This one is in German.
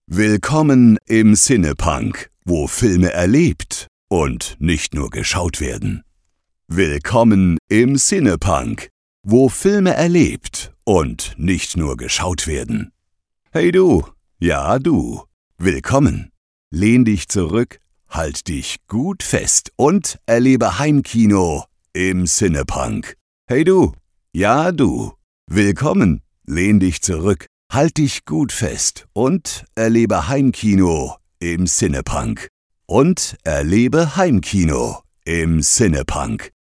Willkommen im Cinepunk, wo Filme erlebt und nicht nur geschaut werden. Willkommen im Cinepunk, wo Filme erlebt und nicht nur geschaut werden. Hey du, ja du, willkommen. Lehn dich zurück, halt dich gut fest und erlebe Heimkino im Cinepunk. Hey du, ja du, willkommen. Lehn dich zurück, halt dich gut fest und erlebe Heimkino im Cinepunk. Und erlebe Heimkino im Cinepunk.